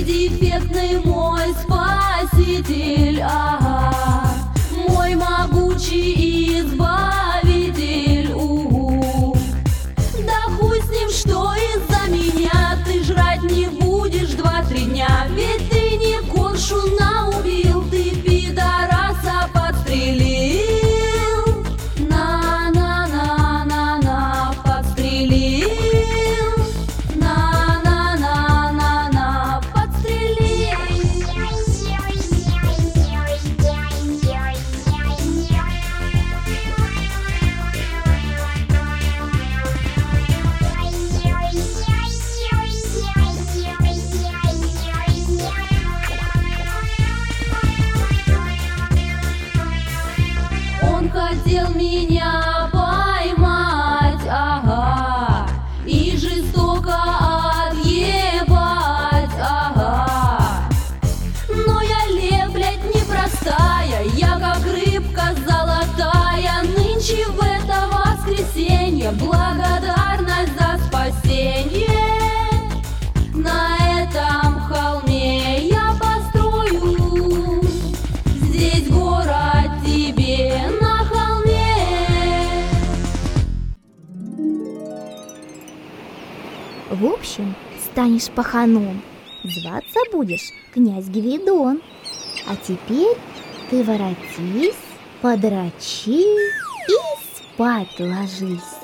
бездефектный мой спаситель, ага, мой могучий избавитель, Да хуй с ним, что из-за меня ты жрать не будешь 2-3 дня, ведь ты не коршуна убил, ты пидораса подстрелил. На-на-на-на-на, подстрелил. На-на-на-на-на, подстрелил. Он хотел меня поймать, ага, и жестоко отъебать, ага. Но я блядь, непростая, я как рыбка золотая. Нынче в это воскресенье благодарность за спасение. На этом холме я построю здесь город тебе на холме. В общем, станешь паханом, зваться будешь князь Гвидон. А теперь ты воротись, подрочи и спать ложись.